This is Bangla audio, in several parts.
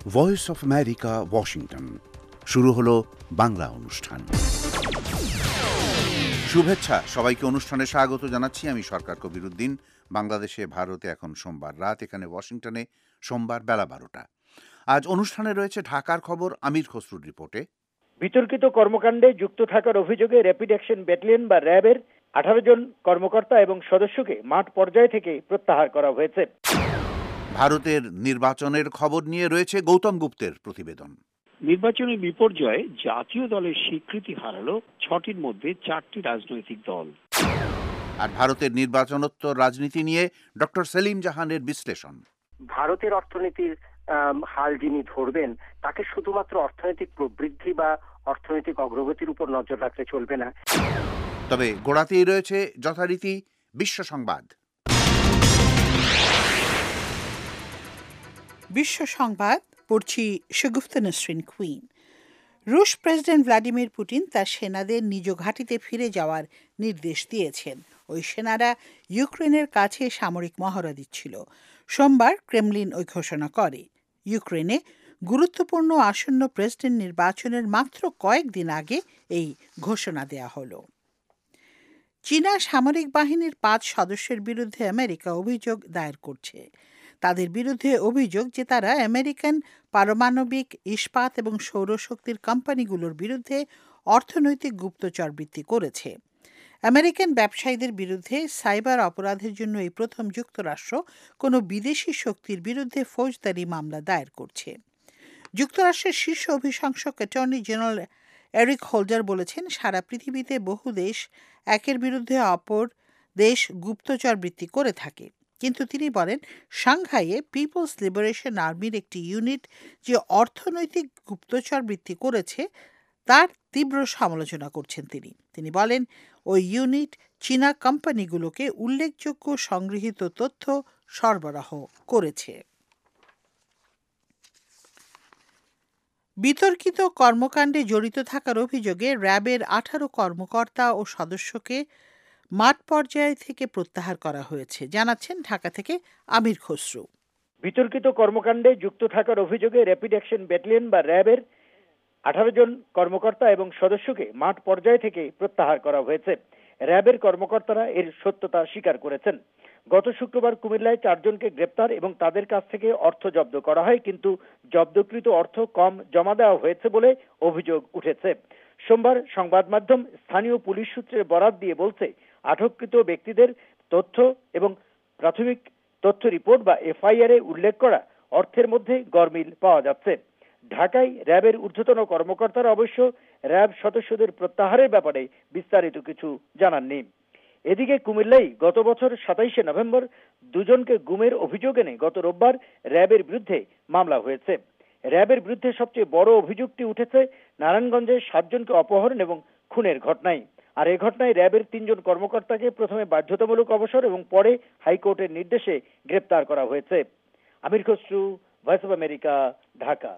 Voice of America, Washington. শুরু হলো বাংলা অনুষ্ঠান। শুভেচ্ছা, সবাইকে অনুষ্ঠানে স্বাগত জানাচ্ছি। আমি সরকার কবিরউদ্দিন। বাংলাদেশে, ভারতে এখন সোমবার রাত, এখানে ওয়াশিংটনে সোমবার বেলা 12টা। আজ অনুষ্ঠানে রয়েছে ঢাকার খবর, আমির খসরুর রিপোর্টে। বিতর্কিত কর্মকাণ্ডে যুক্ত থাকার অভিযোগে র্যাপিড অ্যাকশন ব্যাটালিয়ন বা র্যাবের 18 জন কর্মকর্তা এবং সদস্যকে মাঠ পর্যায় থেকে প্রত্যাহার করা হয়েছে। ভারতের নির্বাচনের খবর নিয়ে রয়েছে গৌতম গুপ্তের প্রতিবেদন। নির্বাচনের বিপর্যয়ে জাতীয় দলের স্বীকৃতি হারালো 6টির মধ্যে 4টি রাজনৈতিক দল। আর ভারতের নির্বাচনোত্তর রাজনীতি নিয়ে ডক্টর সেলিম জাহানের বিশ্লেষণ। ভারতের অর্থনীতির হাল যিনি ধরবেন, তাকে শুধুমাত্র অর্থনৈতিক প্রবৃদ্ধি বা অর্থনৈতিক অগ্রগতির উপর নজর রাখতে চলবে না। তবে গোড়াতেই রয়েছে যথারীতি বিশ্ব সংবাদ। বিশ্ব সংবাদ পড়ছি শগুফতা নসরিন কুইন। রুশ প্রেসিডেন্ট ভ্লাদিমির পুতিন তার সেনাদের নিজ ঘাঁটিতে ফিরে যাওয়ার নির্দেশ দিয়েছেন। ওই সেনারা ইউক্রেনের কাছে সামরিক মহড়া দিচ্ছিল। সোমবার ক্রেমলিন ওই ঘোষণা করে। ইউক্রেনে গুরুত্বপূর্ণ আসন্ন প্রেসিডেন্ট নির্বাচনের মাত্র কয়েকদিন আগে এই ঘোষণা দেয়া হলো। চীনা সামরিক বাহিনীর 5 সদস্যের বিরুদ্ধে আমেরিকা অভিযোগ দায়ের করছে। তাদের বিরুদ্ধে অভিযোগ যে তারা আমেরিকান পারমাণবিক, ইস্পাত এবং সৌরশক্তির কোম্পানিগুলোর বিরুদ্ধে অর্থনৈতিক গুপ্তচরবৃত্তি করেছে। আমেরিকান ব্যবসায়ীদের বিরুদ্ধে সাইবার অপরাধের জন্য এই প্রথম যুক্তরাষ্ট্র কোনো বিদেশি শক্তির বিরুদ্ধে ফৌজদারি মামলা দায়ের করছে। যুক্তরাষ্ট্রের শীর্ষ অভিশংসক অ্যাটর্নি জেনারেল এরিক হোল্ডার বলেছেন, সারা পৃথিবীতে বহু দেশ একের বিরুদ্ধে অপর দেশ গুপ্তচরবৃত্তি করে থাকে। কিন্তু তিনি বলেন, সাংহাইয়ে পিপলস লিবারেশন আর্মির একটি ইউনিট যে অর্থনৈতিক গুপ্তচরবৃত্তি করেছে তার তীব্র সমালোচনা করছেন তিনি বলেন, ওই ইউনিট চীনা কোম্পানিগুলোকে উল্লেখযোগ্য সংগৃহীত তথ্য সরবরাহ করেছে। বিতর্কিত কর্মকাণ্ডে জড়িত থাকার অভিযোগে র্যাবের 18 কর্মকর্তা ও সদস্যকে মাঠ পর্যায় থেকে প্রত্যাহার করা হয়েছে, জানাচ্ছেন ঢাকা থেকে আমির খসরু। বিতর্কিত কর্মকাণ্ডে যুক্ত থাকার অভিযোগে র্যাপিড অ্যাকশন ব্যাটালিয়ন বা র্যাবের 18 জন কর্মকর্তা এবং সদস্যকে মাঠ পর্যায় থেকে প্রত্যাহার করা হয়েছে। র্যাবের কর্মকর্তারা এর সত্যতা স্বীকার করেছেন। গত শুক্রবার কুমিল্লায় 4 জনকে গ্রেপ্তার এবং তাদের কাছ থেকে অর্থ জব্দ করা হয়, কিন্তু জব্দকৃত অর্থ কম জমা দেওয়া হয়েছে বলে অভিযোগ উঠেছে। সোমবার সংবাদ মাধ্যম স্থানীয় পুলিশ সূত্রে বরাত দিয়ে বলছে, আটককৃত ব্যক্তিদের তথ্য এবং প্রাথমিক তথ্য রিপোর্ট বা এফআইআর এ উল্লেখ করা অর্থের মধ্যে গরমিল পাওয়া যাচ্ছে। ঢাকায় র্যাবের ঊর্ধ্বতন কর্মকর্তারা অবশ্য র্যাব সদস্যদের প্রত্যাহারের ব্যাপারে বিস্তারিত কিছু জানাননি। এদিকে কুমিল্লায় গত বছর 27শে নভেম্বর 2 জনকে গুমের অভিযোগ এনে গত রোববার র্যাবের বিরুদ্ধে মামলা হয়েছে। র্যাবের বিরুদ্ধে সবচেয়ে বড় অভিযোগটি উঠেছে নারায়ণগঞ্জে 7 জনকে অপহরণ এবং খুনের ঘটনায়। আর এই ঘটনায় র্যাবের 3 জন কর্মকর্তাকে প্রথমে বাধ্যতামূলক অবসর এবং পরে হাইকোর্টের নির্দেশে গ্রেপ্তার করা হয়েছে। Amir Khasru, voice of America, Dhaka.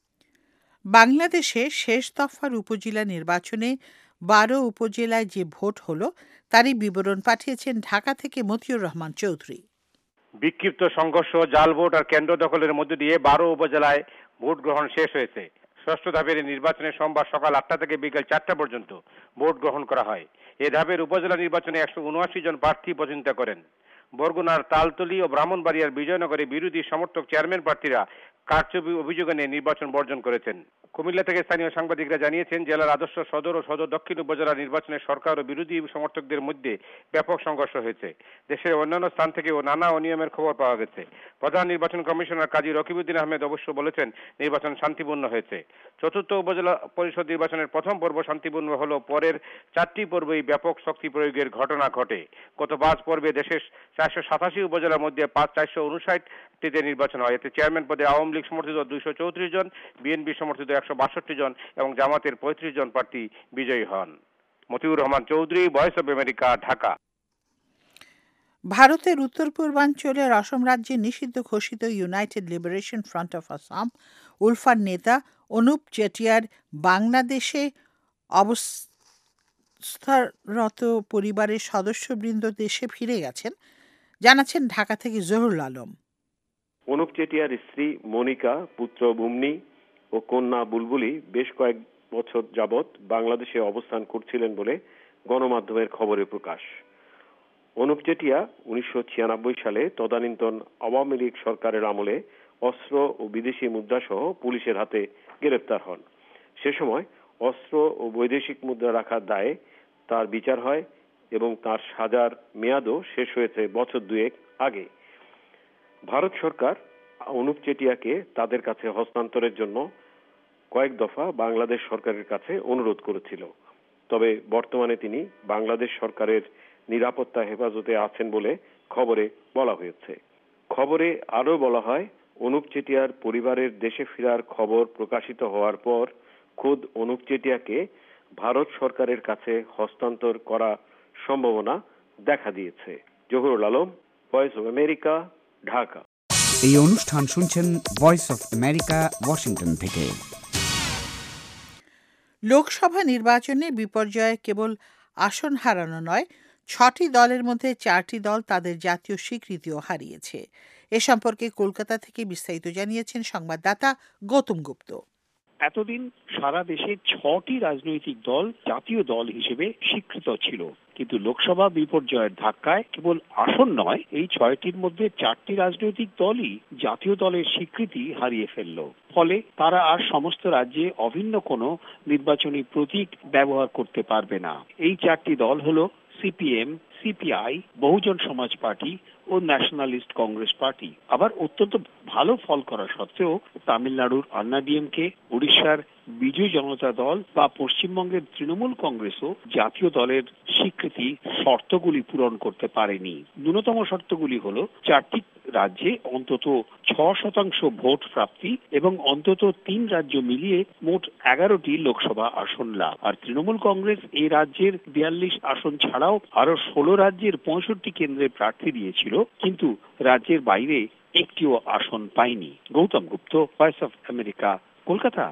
বাংলাদেশে শেষ দফার উপজেলা নির্বাচনে 12 উপজেলায় যে ভোট হলো তারই বিবরণ পাঠিয়েছেন ঢাকা থেকে মতিউর রহমান চৌধুরী। বিক্ষিপ্ত সংঘর্ষ, জাল ভোট আর কেন্দ্র দখলের মধ্য দিয়ে 12 উপজেলায় ভোট গ্রহণ শেষ হয়েছে। ষষ্ঠ ধাপের নির্বাচনে সোমবার সকাল 8টা থেকে বিকেল 4টা পর্যন্ত ভোট গ্রহণ করা হয়। এ ধাপের উপজেলা নির্বাচনে 179 জন প্রার্থী প্রতিদ্বন্দ্বিতা করেন। বরগুনার তালতলী ও ব্রাহ্মণবাড়িয়ার বিজয়নগরে বিরোধী সমর্থক চেয়ারম্যান প্রার্থীরা কারচুপি অভিযোগ এনে নির্বাচন বর্জন করেছেন। কুমিল্লা থেকে স্থানীয় সাংবাদিকরা জানিয়েছেন, জেলার আদর্শ সদর ও সদর দক্ষিণ উপজেলা নির্বাচনে সরকার ও বিরোধী সমর্থকদের মধ্যে ব্যাপক সংঘর্ষ হয়েছে। দেশের অন্যান্য স্থান থেকেও নানা অনিয়মের খবর পাওয়া গেছে। প্রধান নির্বাচন কমিশনার কাজী রকিবউদ্দিন আহমেদ অবশ্য বলেছেন, নির্বাচন শান্তিপূর্ণ হয়েছে। চতুর্থ উপজেলা পরিষদ নির্বাচনের প্রথম পর্ব শান্তিপূর্ণ হলেও পরের 4টি পর্বেই ব্যাপক শক্তি প্রয়োগের ঘটনা ঘটে। গত 5 পর্বে দেশের 487 উপজেলার মধ্যে 459টিতে নির্বাচন হয়। এতে চেয়ারম্যান পদে আওয়ামী লীগ সমর্থিত 234 জন, বিএনপি সমর্থিত 162 জন এবং জামাতের 35 জন প্রার্থী বিজয়ী হন। Motiur Rahman Chowdhury, voice of America, Dhaka. ভারতের উত্তর পূর্বাঞ্চলের অসম রাজ্যে নিষিদ্ধ ঘোষিত United Liberation Front of Assam উলফার নেতা অনুপ চেটিয়ার বাংলাদেশে অবস্থারত পরিবারের সদস্যবৃন্দ দেশে ফিরে গেছেন, জানাচ্ছেন ঢাকা থেকে জহুরুল আলম। অনুপ চেটিয়ার স্ত্রী মনিকা, পুত্র বুমনি ও কন্যা বুলবুলি বেশ কয়েক বছর যাবৎ বাংলাদেশে অবস্থান করছিলেন বলে গণমাধ্যমের খবরে প্রকাশ। অনুপ চেটিয়া 1996 সালে তদানীন্তন আওয়ামী লীগ সরকারের আমলে অস্ত্র ও বিদেশি মুদ্রা সহ পুলিশের হাতে গ্রেপ্তার হন। সে সময় অস্ত্র ও বৈদেশিক মুদ্রা রাখার দায়ে তার বিচার হয় এবং তার সাজার মেয়াদও শেষ হয়েছে বছর দুয়েক আগে। ভারত সরকার অনুপ চেটিয়াকে তাদের কাছে হস্তান্তরের জন্য কয়েক দফা বাংলাদেশ সরকারের কাছে অনুরোধ করেছিল। তবে বর্তমানে তিনি বাংলাদেশ সরকারের নিরাপত্তা হেফাজতে আছেন বলে খবরে বলা হয়েছে। খবরে আরো বলা হয়, অনুপ চেটিয়ার পরিবারের দেশে ফেরার খবর প্রকাশিত হওয়ার পর খোদ অনুপ চেটিয়াকে ভারত সরকারের কাছে হস্তান্তর করা সম্ভাবনা দেখা দিয়েছে। Zahurul Alam, voice of America, Dhaka. এই অনুষ্ঠান শুনছেন ভয়েস অফ আমেরিকা, ওয়াশিংটন থেকে। লোকসভা নির্বাচনে বিপর্যয়ে কেবল আসন হারানো নয়, 6টি দলের মধ্যে 4টি দল তাদের জাতীয় স্বীকৃতিও হারিয়েছে। এ সম্পর্কে কলকাতা থেকে বিস্তারিত জানিয়েছেন সংবাদদাতা গৌতম গুপ্ত। এতদিন সারা দেশে 6টি রাজনৈতিক দল জাতীয় দল হিসেবে স্বীকৃত ছিল, কিন্তু লোকসভা বিপর্যয়ের ধাক্কায় কেবল আসন নয়, এই 6টির মধ্যে 4টি রাজনৈতিক দলই জাতীয় দলের স্বীকৃতি হারিয়ে ফেলল। ফলে তারা আর সমস্ত রাজ্যে অভিন্ন কোনো নির্বাচনী প্রতীক ব্যবহার করতে পারবে না। এই 4টি দল হলো CPM, CPI, Bahujan Samaj party ও ন্যাশনালিস্ট কংগ্রেস পার্টি। আবার অত্যন্ত ভালো ফল করা সত্ত্বেও তামিলনাড়ুর আন্নাডিএমকে, উড়িষ্যার বিজু জনতা দল বা পশ্চিমবঙ্গের তৃণমূল কংগ্রেসও জাতীয় দলের স্বীকৃতি শর্তগুলি পূরণ করতে পারেনি। ন্যূনতম শর্তগুলি হলো 4টি রাজ্যে অন্তত 6% ভোট প্রাপ্তি এবং অন্তত 3 রাজ্য মিলিয়ে মোট 11টি লোকসভা আসন লাভ। আর তৃণমূল কংগ্রেস এই রাজ্যের 42 আসন ছাড়াও আরো 16 রাজ্যের 65 কেন্দ্রে প্রার্থী দিয়েছিল, কিন্তু রাজ্যের বাইরে একটিও আসন পায়নি। Gautam Gupta, voice of America, Kolkata.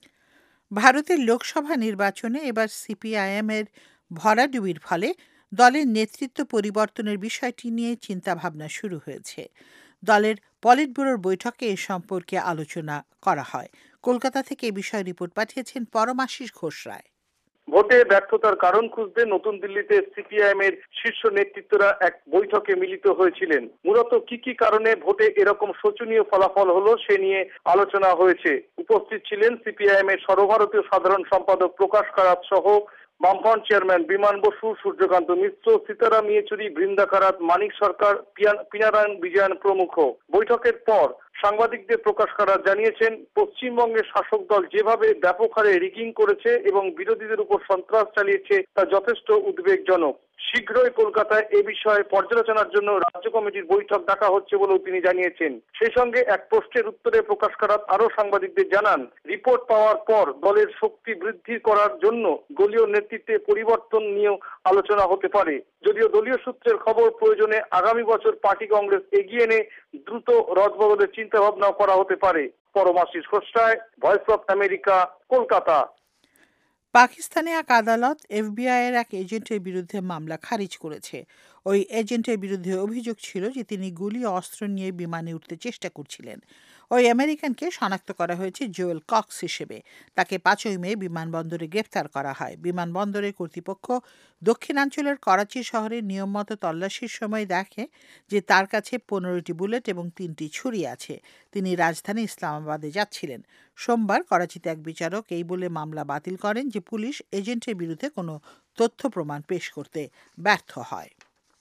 ভারতের লোকসভা নির্বাচনে এবার সিপিআইএম এর ভরাডুবির ফলে দলের নেতৃত্ব পরিবর্তনের বিষয়টি নিয়ে চিন্তাভাবনা শুরু হয়েছে। দলের পলিট ব্যুরোর বৈঠকে এ সম্পর্কে আলোচনা করা হয়। কলকাতা থেকে এ বিষয়ে রিপোর্ট পাঠিয়েছেন পরমাশিস ঘোষ রায়। ভোটে ব্যর্থতার কারণ খুঁজতে নতুন দিল্লিতে সিপিআইএম এর শীর্ষ নেতৃত্বরা এক বৈঠকে মিলিত হয়েছিলেন। মূলত কি কি কারণে ভোটে এরকম শোচনীয় ফলাফল হলো সে নিয়ে আলোচনা হয়েছে। উপস্থিত ছিলেন সিপিআইএম এর সর্বভারতীয় সাধারণ সম্পাদক প্রকাশ কারাত সহ বামফ্রন্ট চেয়ারম্যান বিমান বসু, সূর্যকান্ত মিশ্র, সীতারাম ইয়েচুরি, বৃন্দা কারাত, মানিক সরকার, পিনারায়ণ বিজয়ন প্রমুখ। বৈঠকের পর সাংবাদিকদের প্রকাশ কারাত জানিয়েছেন, পশ্চিমবঙ্গের শাসক দল যেভাবে ব্যাপক হারে রিগিং করেছে এবং বিরোধীদের উপর সন্ত্রাস চালিয়েছে তা যথেষ্ট উদ্বেগজনক। শীঘ্রই কলকাতায় এ বিষয়ে পর্যালোচনার জন্য রাজ্য কমিটির বৈঠক ডাকা হচ্ছে বলেও তিনি জানিয়েছেন। সেই সঙ্গে এক প্রশ্নের উত্তরে প্রকাশ কারাত আরো সাংবাদিকদের জানান, রিপোর্ট পাওয়ার পর দলের শক্তি বৃদ্ধি করার জন্য দলীয় নেতৃত্বে পরিবর্তন নিয়েও আলোচনা হতে পারে। যদিও দলীয় সূত্রের খবর প্রয়োজনে আগামী বছর পার্টি কংগ্রেস এগিয়ে এনে দ্রুত রদবদলের চিন্তা ভাবনাও করা হতে পারে। Paramashis Ghosh Roy, voice of America, Kolkata. পাকিস্তানে এক আদালত এফবিআই এর এক এজেন্টের বিরুদ্ধে মামলা খারিজ করেছে। ওই এজেন্টের বিরুদ্ধে অভিযোগ ছিল যে তিনি গুলি ও অস্ত্র নিয়ে বিমানে উঠতে চেষ্টা করছিলেন। ওই আমেরিকানকে শনাক্ত করা হয়েছে জোয়েল কক্স হিসেবে। তাকে 5ই মে বিমানবন্দরে গ্রেফতার করা হয়। বিমানবন্দরের কর্তৃপক্ষ দক্ষিণাঞ্চলের করাচি শহরে নিয়মমতো তল্লাশির সময় দেখে যে তার কাছে 15টি বুলেট এবং 3টি ছুরি আছে। তিনি রাজধানী ইসলামাবাদে যাচ্ছিলেন। সোমবার করাচিতে এক বিচারক এই বলে মামলা বাতিল করেন যে পুলিশ এজেন্টের বিরুদ্ধে কোনো তথ্য প্রমাণ পেশ করতে ব্যর্থ হয়।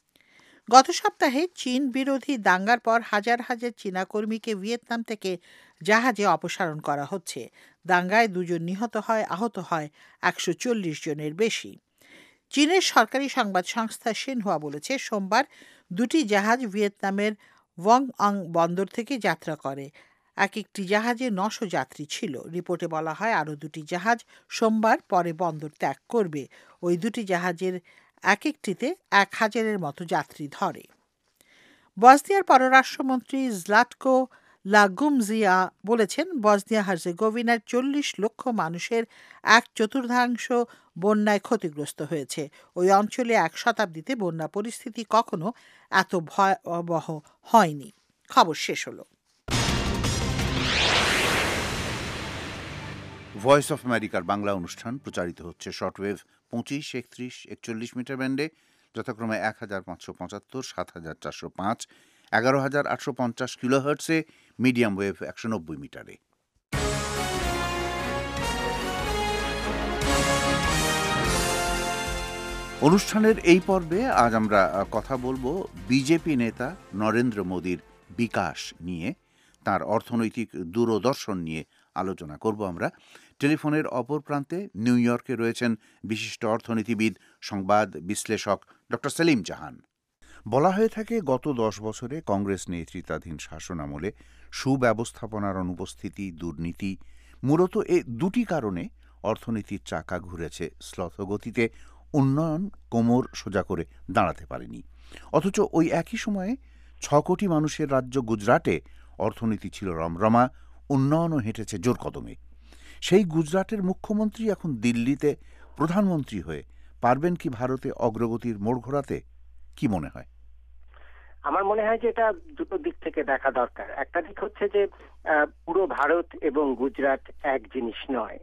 গত সপ্তাহে চীন বিরোধী দাঙ্গার পর হাজার হাজার চীনা কর্মীকে ভিয়েতনাম থেকে জাহাজে অপসারণ করা হচ্ছে। দাঙ্গায় 2 জন নিহত হয়, আহত হয় 140 জনের বেশি। চীনের সরকারি সংবাদ সংস্থা সিনহুয়া বলেছে, সোমবার 2টি জাহাজ ভিয়েতনামের ওয়াংআং বন্দর থেকে যাত্রা করে। একটি জাহাজে 900 যাত্রী ছিল। রিপোর্টে বলা হয় আরও 2টি জাহাজ সোমবার পরে বন্দর ত্যাগ করবে। ওই 2টি জাহাজের একটিতে 1000-এর মতো যাত্রী ধরে। বসনিয়ার পররাষ্ট্রমন্ত্রী জ্লাটকো লাগুমজিয়া বলেছেন, বসনিয়া হার্জেগোভিনার 40 লক্ষ মানুষের 1/4 বন্যায় ক্ষতিগ্রস্ত হয়েছে। ওই অঞ্চলে 1 শতাব্দীতে বন্যা পরিস্থিতি কখনো এত ভয়াবহ হয়নি। খবর শেষ হলো। ভয়েস অফ আমেরিকার বাংলা অনুষ্ঠান প্রচারিত হচ্ছে শর্টওয়েভ 25, 31, 41 মিটার ব্যান্ডে যথাক্রমে 1575, 7405, 11850 কিলোহার্টসে, মিডিয়াম ওয়েভ 190 মিটারে। অনুষ্ঠানের এই পর্বে আজ আমরা কথা বলবো বিজেপি নেতা নরেন্দ্র মোদীর বিকাশ নিয়ে, তার অর্থনৈতিক দূরদর্শন নিয়ে আলোচনা করব আমরা। টেলিফোনের অপর প্রান্তে নিউ ইয়র্কে রয়েছেন বিশিষ্ট অর্থনীতিবিদ, সংবাদ বিশ্লেষক ডক্টর সেলিম জাহান। বলা হয়ে থাকে গত 10 বছরে কংগ্রেস নেতৃত্বাধীন শাসনামলে সুব্যবস্থাপনার অনুপস্থিতি, দুর্নীতি, মূলত এই দুটি কারণে অর্থনীতির চাকা ঘুরেছে শ্লথগতিতে, উন্নয়ন কোমর সোজা করে দাঁড়াতে পারেনি। অথচ ওই একই সময়ে 6 কোটি মানুষের রাজ্য গুজরাটে অর্থনীতি ছিল রমরমা, উন্নয়নও হেঁটেছে জোর কদমে। সেই গুজরাটের মুখ্যমন্ত্রী এখন দিল্লিতে প্রধানমন্ত্রী হয়ে পারবেন কি ভারতে অগ্রগতির মোড় ঘোরাতে? কি মনে হয়? আমার মনে হয় যে এটা দুটো দিক থেকে দেখা দরকার। একটা দিক হচ্ছে যে পুরো ভারত এবং গুজরাট এক জিনিস নয়।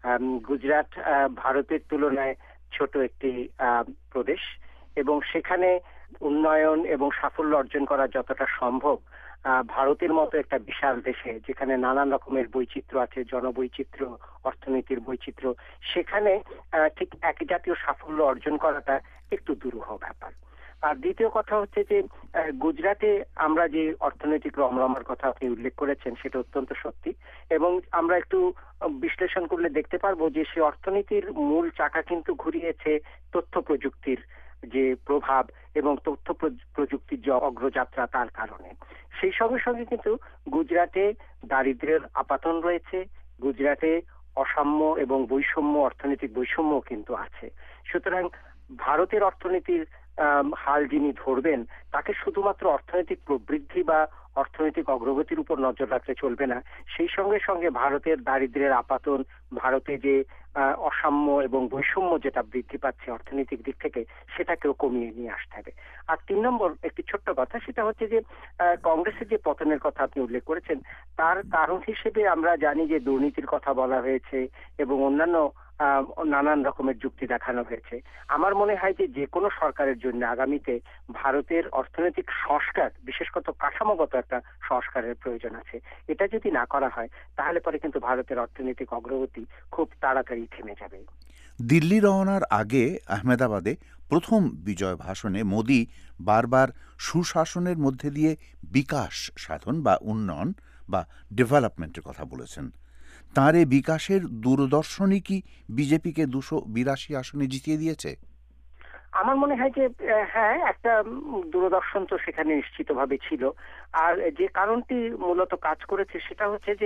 গুজরাট ভারতের তুলনায় ছোট একটি প্রদেশ এবং সেখানে উন্নয়ন এবং সাফল্য অর্জন করা যতটা সম্ভব ভারতের মতো একটা বিশাল দেশে যেখানে নানান রকমের বৈচিত্র্য আছে, জনবৈচিত্র্য, অর্থনীতির বৈচিত্র্য, সেখানে ঠিক একই জাতীয় সাফল্য অর্জন করাটা একটু দুরূহ ব্যাপার। আর দ্বিতীয় কথা হচ্ছে যে গুজরাটে আমরা যে অর্থনৈতিক রমরমার কথা আপনি উল্লেখ করেছেন সেটা অত্যন্ত সত্যি, এবং আমরা একটু বিশ্লেষণ করলে দেখতে পারবো যে সেই অর্থনীতির মূল চাকা কিন্তু ঘুরিয়েছে তথ্য প্রযুক্তির যে প্রভাব এবং তথ্য প্রযুক্তির যে অগ্রযাত্রা তার কারণে। সেই সঙ্গে সঙ্গে কিন্তু গুজরাটে দারিদ্র্যের আপাতন রয়েছে, গুজরাটে অসাম্য এবং বৈষম্য, অর্থনৈতিক বৈষম্য কিন্তু আছে। সুতরাং ভারতের অর্থনীতির হাল যিনি ধরবেন তাকে শুধুমাত্র অর্থনৈতিক প্রবৃদ্ধি বা অর্থনৈতিক অগ্রগতির উপর নজর রাখলে চলবে না, সেই সঙ্গে সঙ্গে ভারতের দারিদ্র্যের আপাতন, ভারতে যে অসাম্য এবং বৈষম্য যেটা বৃদ্ধি পাচ্ছে অর্থনৈতিক দিক থেকে, সেটাকেও কমিয়ে নিয়ে আসতে হবে। আর 3 নম্বর একটি ছোট্ট কথা, সেটা হচ্ছে যে কংগ্রেসের যে পতনের কথা আপনি উল্লেখ করেছেন তার কারণ হিসেবে আমরা জানি যে দুর্নীতির কথা বলা হয়েছে এবং অন্যান্য নানান রকমের যুক্তি দেখানো হয়েছে। আমার মনে হয় যে যে কোনো সরকারের জন্য আগামীতে ভারতের অর্থনৈতিক সংস্কার, বিশেষ করে কাঠামোগত একটা সংস্কারের প্রয়োজন আছে। এটা যদি না করা হয় তাহলে পরে কিন্তু ভারতের অর্থনৈতিক অগ্রগতি খুব তাড়াতাড়ি থেমে যাবে। দিল্লি রওনার আগে আহমেদাবাদে প্রথম বিজয় ভাষণে মোদি বারবার সুশাসনের মধ্যে দিয়ে বিকাশ সাধন বা উন্নয়ন বা ডেভেলপমেন্টের কথা বলেছেন। তাঁর এই বিকাশের দূরদর্শনই কি বিজেপিকে 282 আসনে জিতিয়ে দিয়েছে? আমার মনে হয় যে হ্যাঁ, একটা দূরদর্শন তো সেখানে নিশ্চিতভাবে ছিল। আর যে কারণটি মূলত কাজ করেছে সেটা হচ্ছে যে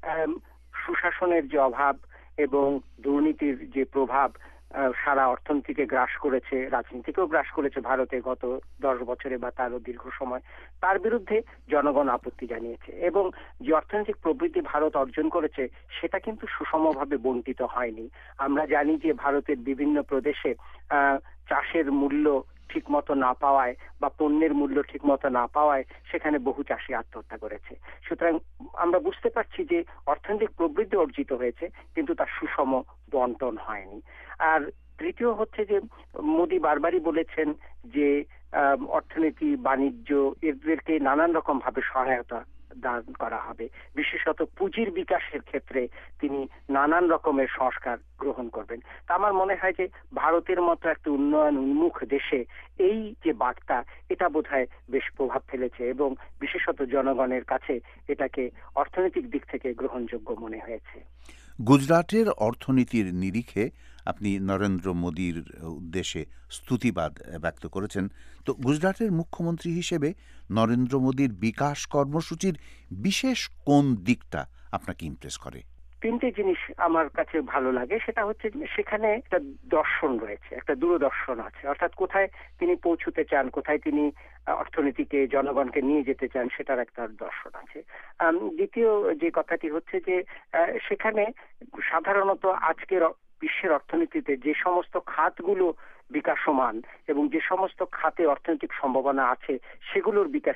সুশাসনের যে অভাব এবং দুর্নীতির যে প্রভাব সারা অর্থনীতিকে গ্রাস করেছে, রাজনীতিকেও গ্রাস করেছে ভারতে গত 10 বছরে বা তারও দীর্ঘ সময়, তার বিরুদ্ধে জনগণ আপত্তি জানিয়েছে। এবং যে অর্থনৈতিক প্রবৃদ্ধি ভারত অর্জন করেছে সেটা কিন্তু সুষমভাবে বণ্টিত হয়নি। আমরা জানি যে ভারতের বিভিন্ন প্রদেশে চাষের মূল্য ঠিক মতো না পাওয়ায় বা পণ্যের মূল্য ঠিক মতো না পাওয়ায় সেখানে বহু চাষি আত্মহত্যা করেছে। সুতরাং আমরা বুঝতে পারছি যে অর্থনৈতিক প্রবৃদ্ধি অর্জিত হয়েছে কিন্তু তার সুষম বন্টন হয়নি। আর তৃতীয় হচ্ছে যে মোদি বারবারই বলেছেন যে অর্থনীতি, বাণিজ্য এদেরকে নানান রকম ভাবে সহায়তা দান করা হবে, বিশেষত পুঁজির বিকাশের ক্ষেত্রে তিনি নানান রকমের সংস্কার গ্রহণ করবেন। তা আমার মনে হয় যে ভারতের মতো একটা উন্নয়ন উন্মুখ দেশে এই যে বার্তা, এটা বোধহয় বেশ প্রভাব ফেলেছে এবং বিশেষত জনগণের কাছে এটাকে অর্থনৈতিক দিক থেকে গ্রহণযোগ্য মনে হয়েছে। গুজরাটের অর্থনীতির নিরিখে আপনি নরেন্দ্র মোদীর উদ্দেশ্যে স্তুতিবাদ ব্যক্ত করেছেন। তো গুজরাটের মুখ্যমন্ত্রী হিসেবে নরেন্দ্র মোদীর বিকাশ কর্মসূচির বিশেষ কোন দিকটা আপনাকে ইমপ্রেস করে? 3টে জিনিস আমার কাছে ভালো লাগে। সেটা হচ্ছে সেখানে একটা দর্শন রয়েছে, একটা দূরদর্শন আছে, অর্থাৎ কোথায় তিনি পৌঁছতে চান, কোথায় তিনি অর্থনীতিকে, জনগণকে নিয়ে যেতে চান, সেটার একটা দর্শন আছে। দ্বিতীয় যে কথাটি হচ্ছে যে সেখানে সাধারণত আজকের বিশ্বের অর্থনীতিতে যে সমস্ত খাতগুলো বিকাশমান এবং যে সমস্ত খাতে অর্থনৈতিক সম্ভাবনা আছে সেগুলোর বিকাশে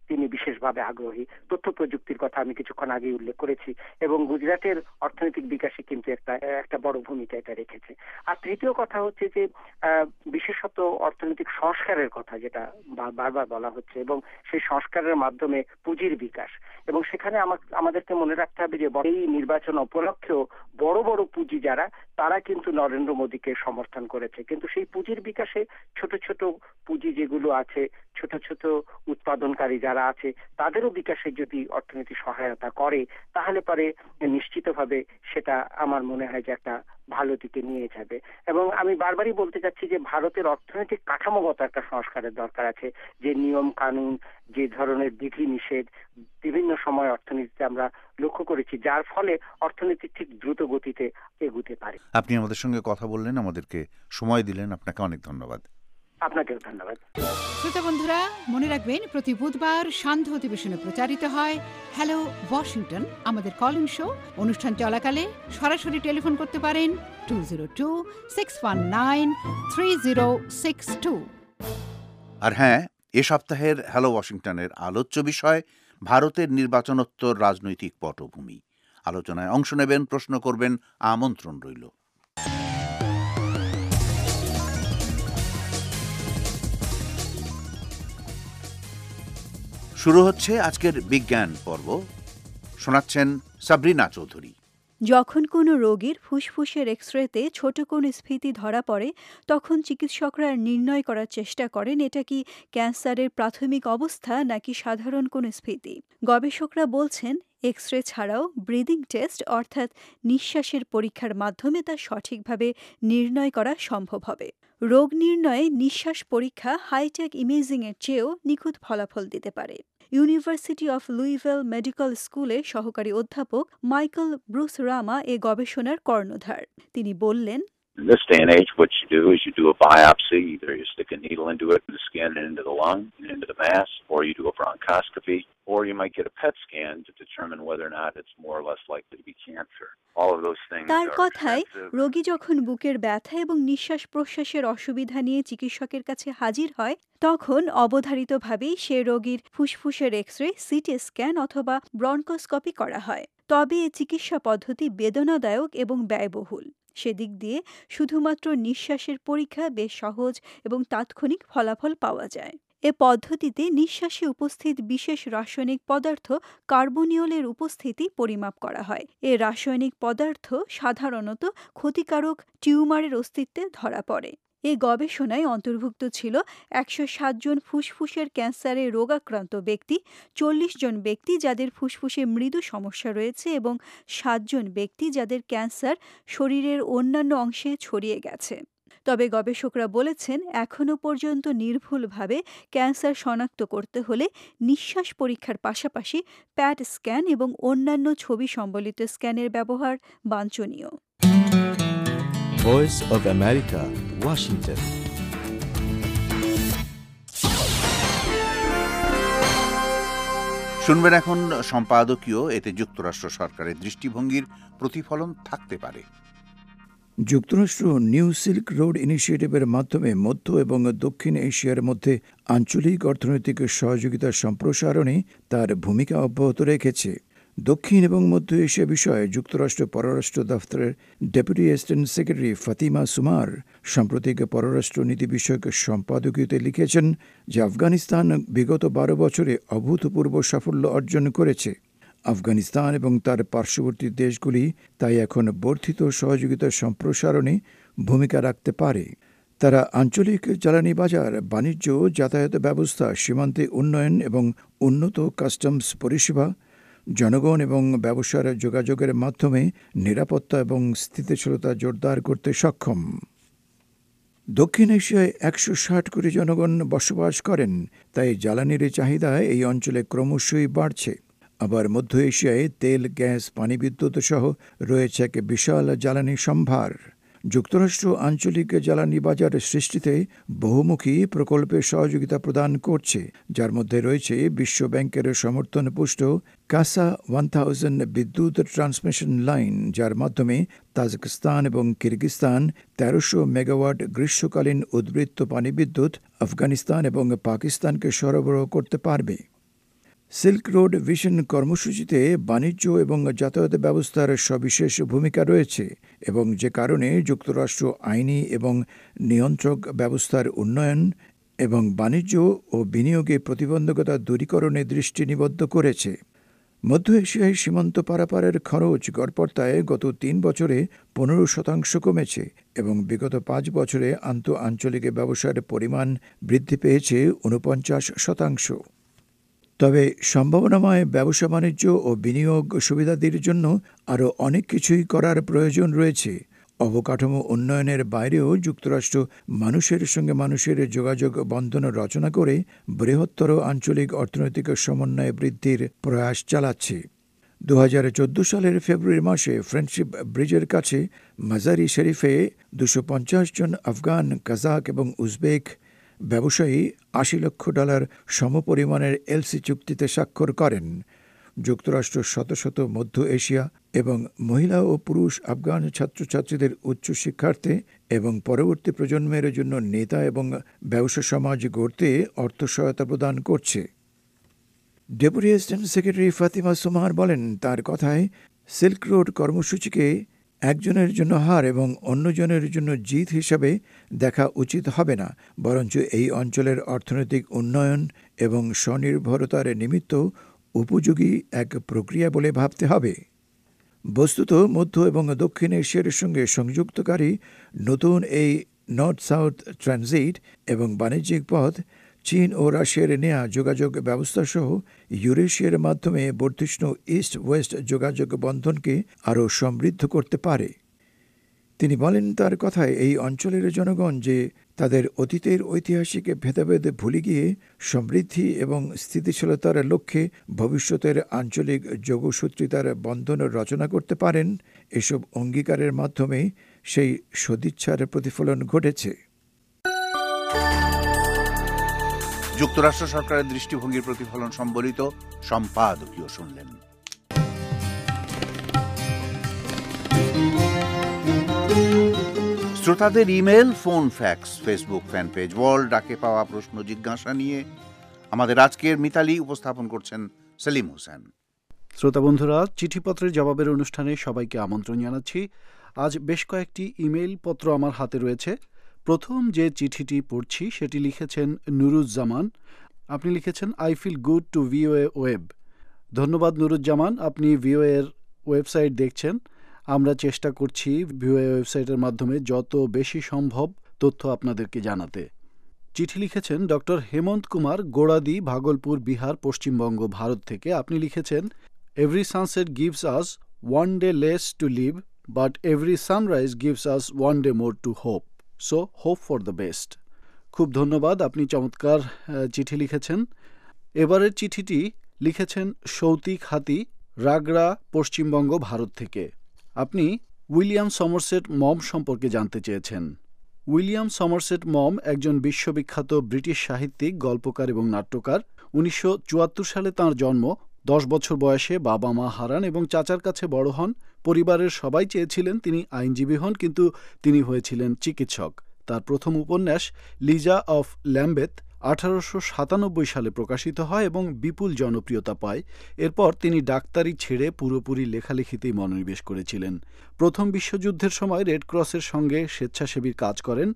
তিনি বিশেষভাবে আগ্রহী। তথ্য প্রযুক্তির কথা আমি কিছুক্ষণ আগে উল্লেখ করেছি, এবং গুজরাটের অর্থনৈতিক বিকাশে কিন্তু একটা বড় ভূমিকা এটা রেখেছে। আর তৃতীয় কথা হচ্ছে যে বিশেষত অর্থনৈতিক সংস্কারের কথা যেটা বারবার বলা হচ্ছে, এবং সেই সংস্কারের মাধ্যমে পুঁজির বিকাশ, এবং সেখানে আমাদেরকে মনে রাখতে হবে যে এই নির্বাচন উপলক্ষেও বড় বড় পুঁজি যারা, তারা কিন্তু নরেন্দ্র মোদীকে সমর্থন করেছে। কিন্তু সেই পুঁজির বিকাশে ছোট ছোট পুঁজি যেগুলো আছে, ছোট ছোট উৎপাদনকারী যারা আছে, তাদেরও বিকাশে যদি অর্থনীতি সহায়তা করে, তাহলে পরে নিশ্চিতভাবে সেটা আমার মনে হয় যে একটা ভালো দিকে নিয়ে যাবে। এবং আমি বারবারই বলতে চাচ্ছি যে ভারতের অর্থনৈতিক কাঠামোগত একটা সংস্কারের দরকার আছে, যে নিয়ম কানুন, যে ধরনের বিধি নিষেধ বিভিন্ন সময় অর্থনীতিতে আমরা লক্ষ্য করেছি, যার ফলে অর্থনীতি ঠিক দ্রুত গতিতে এগুতে পারে। আপনি আমাদের সঙ্গে কথা বললেন, আমাদেরকে সময় দিলেন, আপনাকে অনেক ধন্যবাদ। আপনাকেও ধন্যবাদ। শ্রোতা বন্ধুরা, মনে রাখবেন প্রতি বুধবার সান্ধ্য অধিবেশনে প্রচারিত হয় হ্যালো ওয়াশিংটন, আমাদের কল ইন শো। অনুষ্ঠান চলাকালে সরাসরি টেলিফোন করতে পারেন 202-619-3062। আর হ্যাঁ, এ সপ্তাহের হ্যালো ওয়াশিংটনের আলোচ্য বিষয় ভারতের নির্বাচনোত্তর রাজনৈতিক পটভূমি। আলোচনায় অংশ নেবেন, প্রশ্ন করবেন, আমন্ত্রণ রইল। শুরু হচ্ছে আজকের বিজ্ঞান পর্ব। শোনাচ্ছেন সাবরিনা চৌধুরী। যখন কোনো রোগীর ফুসফুসের এক্সরেতে ছোট কোনো স্ফীতি ধরা পড়ে, তখন চিকিৎসকরা নির্ণয় করার চেষ্টা করেন এটা কি ক্যান্সারের প্রাথমিক অবস্থা নাকি সাধারণ কোনো স্ফীতি। গবেষকরা বলছেন এক্সরে ছাড়াও ব্রিদিং টেস্ট অর্থাৎ নিঃশ্বাসের পরীক্ষার মাধ্যমে তা সঠিকভাবে নির্ণয় করা সম্ভব হবে। রোগ নির্ণয়ে নিঃশ্বাস পরীক্ষা হাইটেক ইমেজিংয়ের চেয়েও নিখুঁত ফলাফল দিতে পারে। ইউনিভার্সিটি অফ লুইভিল মেডিকেল স্কুলের সহকারী অধ্যাপক মাইকেল ব্রুস রামা এ গবেষণার কর্ণধার। তিনি বললেন, In this day and age, what you do is you do a biopsy. Either you stick a needle into it, the skin, and into the lung, and into the mass, or you do a bronchoscopy, or you might get a PET scan to determine whether or not it's more or less likely to be cancer. All of those things তার are কথায় expensive. রোগী যখন বুকের ব্যথা এবং নিঃশ্বাস প্রশ্বাসের অসুবিধা নিয়ে চিকিৎসকের কাছে হাজির হয়, তখন অবধারিতভাবেই সে রোগীর ফুসফুসের এক্সরে, সিটি স্ক্যান অথবা ব্রনকোস্কপি করা হয়। তবে এ চিকিৎসা পদ্ধতি বেদনাদায়ক এবং ব্যয়বহুল। সেদিক দিয়ে শুধুমাত্র নিঃশ্বাসের পরীক্ষা বেশ সহজ এবং তাৎক্ষণিক ফলাফল পাওয়া যায়। এ পদ্ধতিতে নিঃশ্বাসে উপস্থিত বিশেষ রাসায়নিক পদার্থ কার্বনিয়লের উপস্থিতি পরিমাপ করা হয়। এ রাসায়নিক পদার্থ সাধারণত ক্ষতিকারক টিউমারের অস্তিত্বে ধরা পড়ে। এই গবেষণায় অন্তর্ভুক্ত ছিল 107 জন ফুসফুসের ক্যান্সারে রোগাক্রান্ত ব্যক্তি, 40 জন ব্যক্তি যাদের ফুসফুসে মৃদু সমস্যা রয়েছে এবং 7 জন ব্যক্তি যাদের ক্যান্সার শরীরের অন্যান্য অংশে ছড়িয়ে গেছে। তবে গবেষকরা বলেছেন, এখনও পর্যন্ত নির্ভুলভাবে ক্যান্সার শনাক্ত করতে হলে নিঃশ্বাস পরীক্ষার পাশাপাশি প্যাট স্ক্যান এবং অন্যান্য ছবি সম্বলিত স্ক্যানের ব্যবহার বাঞ্ছনীয়। Voice of America, Washington. শুনবেন এখন সম্পাদকীয়। এতে যুক্তরাষ্ট্র সরকারের দৃষ্টিভঙ্গির প্রতিফলন থাকতে পারে। যুক্তরাষ্ট্র নিউ সিল্ক রোড ইনিশিয়েটিভের মাধ্যমে মধ্য এবং দক্ষিণ এশিয়ার মধ্যে আঞ্চলিক অর্থনৈতিক সহযোগিতা সম্প্রসারণে তার ভূমিকা অব্যাহত রেখেছে। দক্ষিণ এবং মধ্য এশিয়া বিষয়ে যুক্তরাষ্ট্র পররাষ্ট্র দফতরের deputy assistant secretary Fatima Sumar সাম্প্রতিক পররাষ্ট্র নীতি বিষয়ক সম্পাদকীয়তে লিখেছেন যে আফগানিস্তান বিগত 12 বছরে অভূতপূর্ব সাফল্য অর্জন করেছে। আফগানিস্তান এবং তার পার্শ্ববর্তী দেশগুলি তাই এখন বর্ধিত সহযোগিতা সম্প্রসারণে ভূমিকা রাখতে পারে। তারা আঞ্চলিক জ্বালানি বাজার, বাণিজ্য, যাতায়াত ব্যবস্থা, সীমান্তে উন্নয়ন এবং উন্নত কাস্টমস পরিষেবা, জনগণ এবং ব্যবসার যোগাযোগের মাধ্যমে নিরাপত্তা এবং স্থিতিশীলতা জোরদার করতে সক্ষম। দক্ষিণ এশিয়ায় 160 কোটি জনগণ বসবাস করেন, তাই জ্বালানির চাহিদা এই অঞ্চলে ক্রমশই বাড়ছে। আবার মধ্য এশিয়ায় তেল, গ্যাস, পানি, বিদ্যুৎ সহ রয়েছে এক বিশাল জ্বালানি সম্ভার। যুক্তরাষ্ট্র আঞ্চলিক জ্বালানি বাজার সৃষ্টিতে বহুমুখী প্রকল্পের সহযোগিতা প্রদান করছে, যার মধ্যে রয়েছে বিশ্ব ব্যাংকের সমর্থনপুষ্ট কাসা 1000 বিদ্যুৎ ট্রান্সমিশন লাইন, যার মাধ্যমে তাজিকিস্তান এবং কিরগিস্তান 1300 মেগাওয়াট গ্রীষ্মকালীন উদ্বৃত্ত পানি বিদ্যুৎ আফগানিস্তান এবং পাকিস্তানকে সরবরাহ করতে পারবে। সিল্ক রোড ভিশন কর্মসূচিতে বাণিজ্য এবং যাতায়াত ব্যবস্থার সবিশেষ ভূমিকা রয়েছে এবং যে কারণে যুক্তরাষ্ট্র আইনি এবং নিয়ন্ত্রক ব্যবস্থার উন্নয়ন এবং বাণিজ্য ও বিনিয়োগে প্রতিবন্ধকতা দূরীকরণে দৃষ্টি নিবদ্ধ করেছে। মধ্য এশিয়ায় সীমান্ত পারাপারের খরচ গড়পড়তায় গত ৩ বছরে ১৫% কমেছে এবং বিগত ৫ বছরে আন্তঃআঞ্চলিক ব্যবসার পরিমাণ বৃদ্ধি পেয়েছে ৪৯%। তবে সম্ভাবনাময় ব্যবসা বাণিজ্য ও বিনিয়োগ সুবিধাদির জন্য আরও অনেক কিছুই করার প্রয়োজন রয়েছে। অবকাঠামো উন্নয়নের বাইরেও যুক্তরাষ্ট্র মানুষের সঙ্গে মানুষের যোগাযোগ বন্ধন রচনা করে বৃহত্তর আঞ্চলিক অর্থনৈতিক সমন্বয় বৃদ্ধির প্রয়াস চালাচ্ছে। ২০১৪ সালের ফেব্রুয়ারি মাসে ফ্রেন্ডশিপ ব্রিজের কাছে মাজারি শরীফে ২৫০ জন আফগান, কাজাক এবং উজবেক ব্যবসায়ী $৮০ লক্ষ সমপরিমাণের এলসি চুক্তিতে স্বাক্ষর করেন। যুক্তরাষ্ট্র শত শত মধ্য এশিয়া এবং মহিলা ও পুরুষ আফগান ছাত্রছাত্রীদের উচ্চশিক্ষার্থে এবং পরবর্তী প্রজন্মের জন্য নেতা এবং ব্যবসা সমাজ গড়তে অর্থ সহায়তা প্রদান করছে। Deputy assistant secretary Fatima Sumar বলেন, তার কথায় সিল্ক রোড কর্মসূচিকে একজনের জন্য হার এবং অন্যজনের জন্য জিত হিসাবে দেখা উচিত হবে না, বরঞ্চ এই অঞ্চলের অর্থনৈতিক উন্নয়ন এবং স্বনির্ভরতার নিমিত্ত উপযোগী এক প্রক্রিয়া বলে ভাবতে হবে। বস্তুত মধ্য এবং দক্ষিণ এশিয়ার সঙ্গে সংযুক্তকারী নতুন এই নর্থ সাউথ ট্রানজিট এবং বাণিজ্যিক পথ চীন ও রাশিয়ার নেয়া যোগাযোগ ব্যবস্থাসহ ইউরেশিয়ার মাধ্যমে বর্ধিষ্ণু ইস্ট ওয়েস্ট যোগাযোগ বন্ধনকে আরও সমৃদ্ধ করতে পারে। তিনি বলেন, তার কথায় এই অঞ্চলের জনগণ যে তাদের অতীতের ঐতিহাসিক ভেদাভেদ ভুলে গিয়ে সমৃদ্ধি এবং স্থিতিশীলতার লক্ষ্যে ভবিষ্যতের আঞ্চলিক যোগসূত্রিতার বন্ধন রচনা করতে পারেন, এসব অঙ্গীকারের মাধ্যমে সেই সদিচ্ছার প্রতিফলন ঘটেছে। যুক্তরাষ্ট্র সরকারের দৃষ্টিভঙ্গির প্রতিফলন সম্বলিত সম্পাদকীয় শুনলেন। শ্রোতাদের email, phone, fax, Facebook fan page, world ডাকে পাওয়া প্রশ্ন জিজ্ঞাসা নিয়ে আমাদের আজকের মিতালি উপস্থাপন করছেন সেলিম হোসেন। শ্রোতা বন্ধুরা, চিঠিপত্রের জবাবের অনুষ্ঠানে সবাইকে আমন্ত্রণ জানাচ্ছি। আজ বেশ কয়েকটি ইমেল পত্র আমার হাতে রয়েছে। প্রথম যে চিঠিটি পড়ছি সেটি লিখেছেন নুরুজ্জামান। আপনি লিখেছেন, I feel good to VOA web. ধন্যবাদ নুরুজ্জামান, আপনি ভিওএর ওয়েবসাইট দেখছেন। আমরা চেষ্টা করছি ভিওএ ওয়েবসাইটের মাধ্যমে যত বেশি সম্ভব তথ্য আপনাদেরকে জানাতে। চিঠি লিখেছেন ডক্টর হেমন্ত কুমার, গোড়াদি, ভাগলপুর, বিহার, পশ্চিমবঙ্গ, ভারত থেকে। আপনি লিখেছেন, every sunset gives us one day less to live, but every sunrise gives us one day more to hope, so hope for the best. খুব ধন্যবাদ, আপনি চমৎকার চিঠি লিখেছেন। এবারের চিঠিটি লিখেছেন সৌতিক হাতি, রাগড়া, পশ্চিমবঙ্গ, ভারত থেকে। আপনি উইলিয়াম সমারসেট মম সম্পর্কে জানতে চেয়েছেন। উইলিয়াম সমারসেট মম একজন বিশ্ববিখ্যাত ব্রিটিশ সাহিত্যিক, গল্পকার এবং নাট্যকার। ১৯৭৪ সালে তাঁর জন্ম। ১০ বছর বয়সে বাবা মা হারান এবং চাচার কাছে বড় হন। পরিবারের সবাই চেয়েছিলেন তিনি আইনজীবী হন, কিন্তু তিনি হয়েছিলেন চিকিৎসক। তার প্রথম উপন্যাস লিজা অফ ল্যাম্বেথ ১৮৯৭ সালে প্রকাশিত হয় এবং বিপুল জনপ্রিয়তা পায়। এরপর তিনি ডাক্তারি ছেড়ে পুরোপুরি লেখালেখিতেই মনোনিবেশ করেছিলেন। প্রথম বিশ্বযুদ্ধের সময় রেড ক্রসের সঙ্গে স্বেচ্ছাসেবীর কাজ করেন।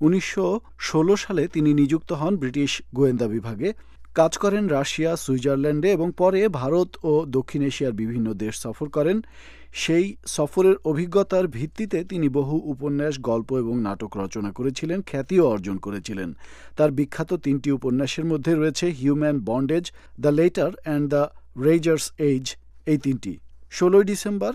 ১৯১৬ সালে তিনি নিযুক্ত হন ব্রিটিশ গোয়েন্দা বিভাগে। কাজ করেন রাশিয়া, সুইজারল্যান্ডে এবং পরে ভারত ও দক্ষিণ এশিয়ার বিভিন্ন দেশ সফর করেন। সেই সফরের অভিজ্ঞতার ভিত্তিতে তিনি বহু উপন্যাস, গল্প এবং নাটক রচনা করেছিলেন, খ্যাতিও অর্জন করেছিলেন। তার বিখ্যাত ৩টি উপন্যাসের মধ্যে রয়েছে human bondage, the letter and the razor's edge. এই ৩টি ১৬ ডিসেম্বর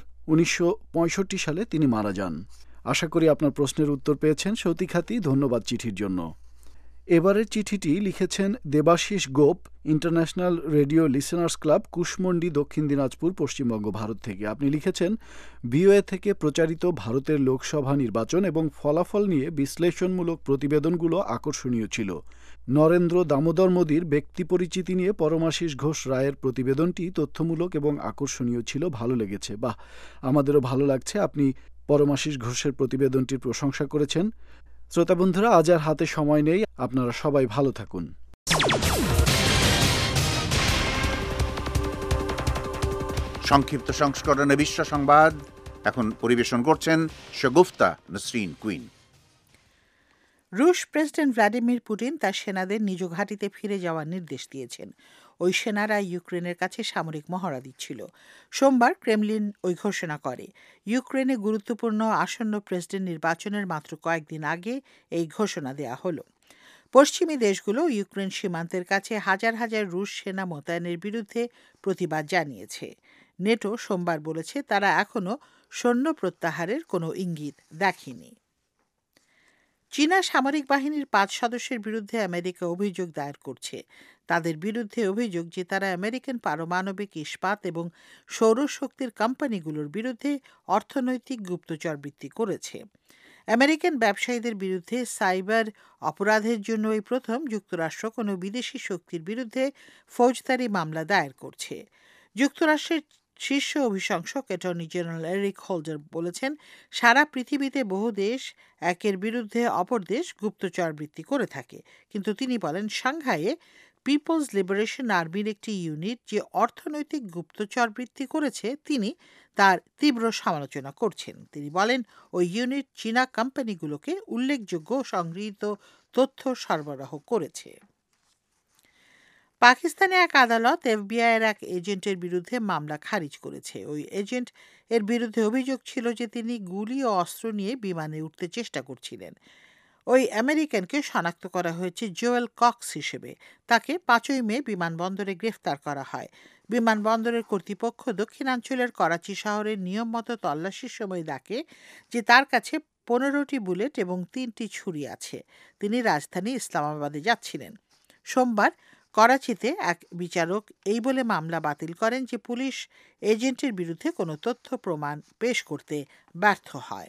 ১৯৬৫ সালে তিনি মারা যান। আশা করি আপনার প্রশ্নের উত্তর পেয়েছেন সৌতিক হাতি। ধন্যবাদ চিঠির জন্য। এবারের চিঠিটি লিখেছেন Debashis Gope, international radio listeners club, Kushmandi, Dakshin Dinajpur, Paschimbanga, Bharat থেকে। আপনি লিখেছেন, ভিওএ থেকে প্রচারিত ভারতের লোকসভা নির্বাচন এবং ফলাফল নিয়ে বিশ্লেষণমূলক প্রতিবেদনগুলো আকর্ষণীয় ছিল। নরেন্দ্র দামোদর মোদীর ব্যক্তি পরিচিতি নিয়ে পরমাশিস ঘোষ রায়ের প্রতিবেদনটি তথ্যমূলক এবং আকর্ষণীয় ছিল, ভালো লেগেছে। বাহ, আমাদেরও ভালো লাগছে আপনি পরমাশিস ঘোষের প্রতিবেদনটির প্রশংসা করেছেন। শ্রোতা বন্ধুরা, আজ আর হাতে সময় নেই, আপনারা সবাই ভালো থাকুন। সংক্ষিপ্ত সংস্করণে বিশ্ব সংবাদ এখন পরিবেশন করছেন শগুফতা নসরিন কুইন। রুশ প্রেসিডেন্ট ভ্লাদিমির পুতিন তার সেনাদের নিজ ঘাঁটিতে ফিরে যাওয়ার নির্দেশ দিয়েছেন। ওই সেনারা ইউক্রেনের কাছে সামরিক মহড়া দিচ্ছিল। সোমবার ক্রেমলিন ওই ঘোষণা করে। ইউক্রেনে গুরুত্বপূর্ণ আসন্ন প্রেসিডেন্ট নির্বাচনের মাত্র কয়েকদিন আগে এই ঘোষণা দেয়া হলো। পশ্চিমী দেশগুলো ইউক্রেন সীমান্তের কাছে হাজার হাজার রুশ সেনা মোতায়েনের বিরুদ্ধে প্রতিবাদ জানিয়েছে। নেটো সোমবার বলেছে তারা এখনও সৈন্য প্রত্যাহারের কোনো ইঙ্গিত দেখেনি। চীনা সামরিক বাহিনীর 5 সদস্যের বিরুদ্ধে আমেরিকা অভিযোগ দায়ের করছে। তাদের বিরুদ্ধে অভিযোগ যে তারা আমেরিকান পারমাণবিক ইস্পাত এবং সৌরশক্তির কোম্পানিগুলোর বিরুদ্ধে অর্থনৈতিক গুপ্তচরবৃত্তি করেছে। আমেরিকান ব্যবসায়ীদের বিরুদ্ধে সাইবার অপরাধের জন্য এই প্রথম যুক্তরাষ্ট্র কোনো বিদেশি শক্তির বিরুদ্ধে ফৌজদারি মামলা দায়ের করছে। যুক্তরাষ্ট্রের শীর্ষ অভিশংসক অ্যাটর্নি জেনারেল এরিক হোল্ডার বলেছেন, সারা পৃথিবীতে বহু দেশ একের বিরুদ্ধে অপর দেশ গুপ্তচরবৃত্তি করে থাকে, কিন্তু তিনি বলেন সাংহাইয়ে পিপলস লিবারেশন আর্মির একটি ইউনিট যে অর্থনৈতিক গুপ্তচরবৃত্তি করেছে তিনি তার তীব্র সমালোচনা করছেন। তিনি বলেন ওই ইউনিট চীনা কোম্পানিগুলোকে উল্লেখযোগ্য সংগৃহীত তথ্য সরবরাহ করেছে। পাকিস্তানে এক আদালত এফবিআইয়ের এক এজেন্টের বিরুদ্ধে মামলা খারিজ করেছে। ওই এজেন্ট এর বিরুদ্ধে অভিযোগ ছিল যে তিনি গুলি ও অস্ত্র নিয়ে বিমানে উঠতে চেষ্টা করছিলেন। ওই আমেরিকানকে শনাক্ত করা হয়েছে জোয়েল কক্স হিসেবে। তাকে 5ই মে বিমানবন্দরে গ্রেফতার করা হয়। বিমানবন্দরের কর্তৃপক্ষ দক্ষিণাঞ্চলের করাচি শহরের নিয়ম মতো তল্লাশির সময় দেখে যে তার কাছে 15টি বুলেট এবং 3টি ছুরি আছে। তিনি রাজধানী ইসলামাবাদে যাচ্ছিলেন। সোমবার করাচিতে এক বিচারক এই বলে মামলা বাতিল করেন যে পুলিশ এজেন্টের বিরুদ্ধে কোনো তথ্য প্রমাণ পেশ করতে ব্যর্থ হয়।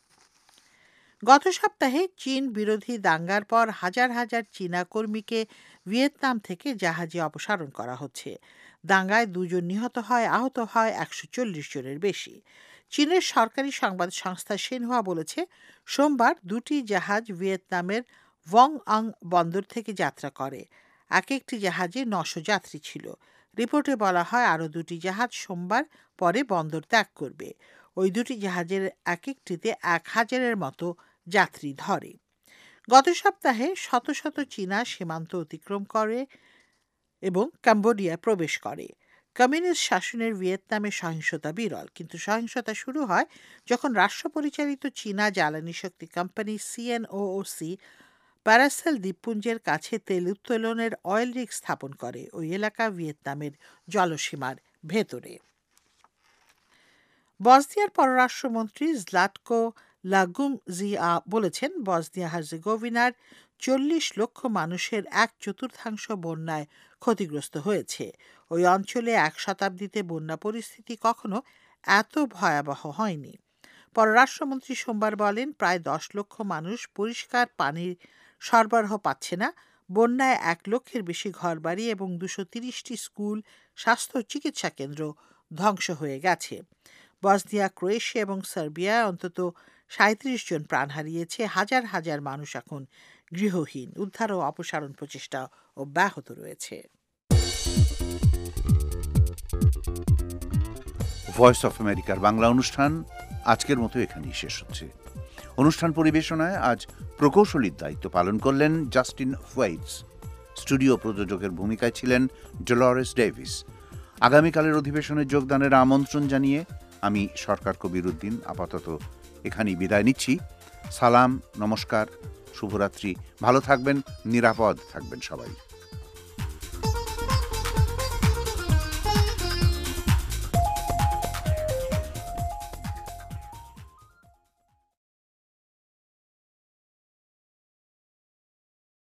গত সপ্তাহে চীন বিরোধী দাঙ্গার পর হাজার হাজার চীনা কর্মীকে ভিয়েতনাম থেকে জাহাজে অপসারণ করা হচ্ছে। দাঙ্গায় 2 জন নিহত হয়, আহত হয় 140 জনের বেশি। চীনের সরকারি সংবাদ সংস্থা সিনহুয়া বলেছে সোমবার 2টি জাহাজ ভিয়েতনামের ভং আং বন্দর থেকে যাত্রা করে। এক একটি জাহাজে 900 যাত্রী ছিল। রিপোর্টে বলা হয় আরও 2টি জাহাজ সোমবার পরে বন্দর ত্যাগ করবে। ওই 2টি জাহাজের এক একটিতে 1000-এর মতো যাত্রী ধরে। গত সপ্তাহে শত শত চীনা সীমান্ত অতিক্রম করে এবং কম্বোডিয়ায় প্রবেশ করে। কমিউনিস্ট শাসনের ভিয়েতনামে সহিংসতা বিরল, কিন্তু সহিংসতা শুরু হয় যখন রাষ্ট্র পরিচালিত চীনা জ্বালানি শক্তি কোম্পানি সিএনওওসি প্যারাসেল দ্বীপপুঞ্জের কাছে তেল উত্তোলনের অয়েল রিগ স্থাপন করে। ওই এলাকা ভিয়েতনামের জলসীমার ভেতরে। বসনিয়ার পররাষ্ট্রমন্ত্রী জ্লাটকো লাগুমজিয়া বলেছেন বসনিয়া হার্জেগোভিনার 40 লক্ষ মানুষের 1/4 বন্যায় ক্ষতিগ্রস্ত হয়েছে। ওই অঞ্চলে 1 শতাব্দীতে বন্যা পরিস্থিতি কখনো এত ভয়াবহ হয়নি। পররাষ্ট্রমন্ত্রী সোমবার বলেন প্রায় 10 লক্ষ মানুষ পরিষ্কার পানির সরবরাহ পাচ্ছে না। বন্যায় 1 লক্ষের বেশি ঘরবাড়ি এবং 230টি স্কুল, স্বাস্থ্য চিকিৎসা কেন্দ্র ধ্বংস হয়ে গেছে। বসনিয়া, ক্রোয়েশিয়া এবং সার্বিয়ায় অন্তত 37 জন প্রাণ হারিয়েছে। হাজার হাজার মানুষ এখন গৃহহীন। উদ্ধার ও অপসারণ প্রচেষ্টা অব্যাহত রয়েছে। ভয়েস অফ আমেরিকার বাংলা অনুষ্ঠান আজকের মতো এখানেই শেষ হচ্ছে। অনুষ্ঠান পরিবেশনায় আজ প্রকৌশলীর দায়িত্ব পালন করলেন জাস্টিন ওয়েটস। স্টুডিও প্রযোজকের ভূমিকায় ছিলেন ডলোরেস ডেভিস। আগামীকালের অধিবেশনে যোগদানের আমন্ত্রণ জানিয়ে আমি সরকার কবিরুদ্দিন আপাতত এখানেই বিদায় নিচ্ছি। সালাম, নমস্কার, শুভরাত্রি। ভালো থাকবেন, নিরাপদ থাকবেন সবাই।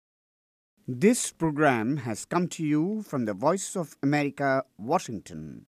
This program has come to you from the Voice of America, Washington.